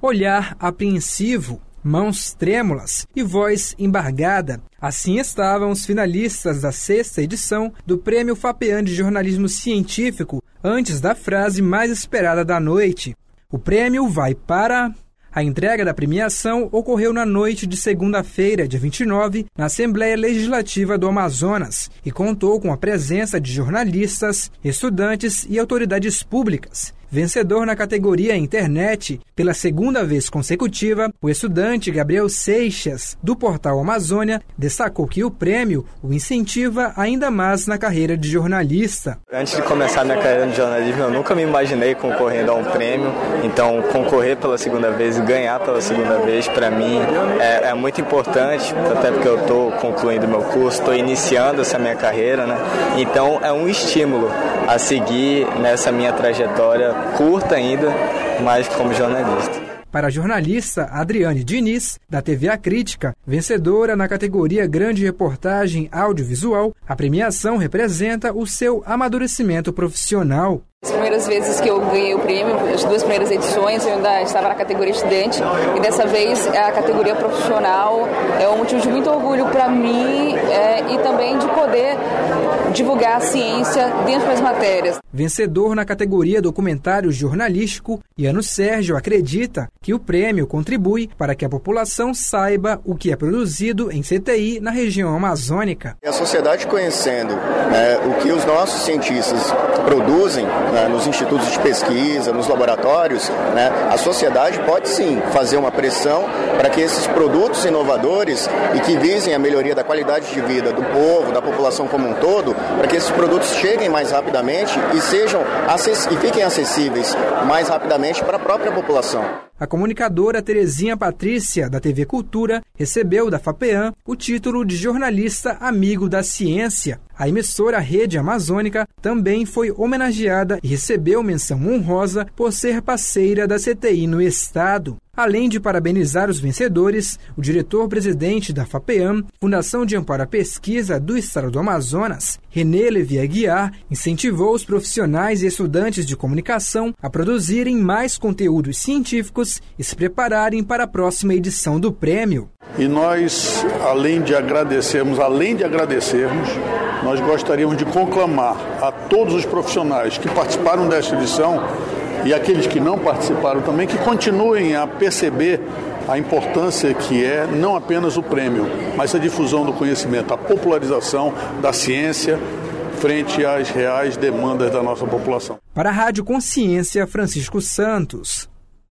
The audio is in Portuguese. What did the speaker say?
olhar apreensivo, mãos trêmulas e voz embargada. Assim estavam os finalistas da 6ª edição do Prêmio FAPEAM de Jornalismo Científico, antes da frase mais esperada da noite. O prêmio vai para... A entrega da premiação ocorreu na noite de segunda-feira, dia 29, na Assembleia Legislativa do Amazonas e contou com a presença de jornalistas, estudantes e autoridades públicas. Vencedor na categoria Internet, pela segunda vez consecutiva, o estudante Gabriel Seixas, do portal Amazônia, destacou que o prêmio o incentiva ainda mais na carreira de jornalista. Antes de começar minha carreira no jornalismo, eu nunca me imaginei concorrendo a um prêmio, então concorrer pela segunda vez e ganhar pela segunda vez, para mim, é muito importante, até porque eu estou concluindo meu curso, estou iniciando essa minha carreira, né? Então é um estímulo a seguir nessa minha trajetória curta ainda, mas como jornalista. Para a jornalista Adriane Diniz, da TV A Crítica, vencedora na categoria Grande Reportagem Audiovisual, a premiação representa o seu amadurecimento profissional. As primeiras vezes que eu ganhei o prêmio, as 2 primeiras edições, eu ainda estava na categoria estudante e dessa vez a categoria profissional é um motivo de muito orgulho para mim e também de poder divulgar a ciência dentro das matérias. Vencedor na categoria Documentário Jornalístico, Iano Sérgio acredita que o prêmio contribui para que a população saiba o que é produzido em CTI na região amazônica. A sociedade conhecendo o que os nossos cientistas produzem nos institutos de pesquisa, nos laboratórios, a sociedade pode sim fazer uma pressão para que esses produtos inovadores e que visem a melhoria da qualidade de vida do povo, da população como um todo, para que esses produtos cheguem mais rapidamente e fiquem acessíveis mais rapidamente para a própria população. A comunicadora Terezinha Patrícia, da TV Cultura, recebeu da FAPEAM o título de jornalista amigo da ciência. A emissora Rede Amazônica também foi homenageada e recebeu menção honrosa por ser parceira da CTI no estado. Além de parabenizar os vencedores, o diretor-presidente da FAPEAM, Fundação de Amparo à Pesquisa do Estado do Amazonas, René Levi Aguiar, incentivou os profissionais e estudantes de comunicação a produzirem mais conteúdos científicos e se prepararem para a próxima edição do prêmio. E nós, além de agradecermos, nós gostaríamos de conclamar a todos os profissionais que participaram desta edição e aqueles que não participaram também, que continuem a perceber a importância que é não apenas o prêmio, mas a difusão do conhecimento, a popularização da ciência frente às reais demandas da nossa população. Para a Rádio Consciência, Francisco Santos.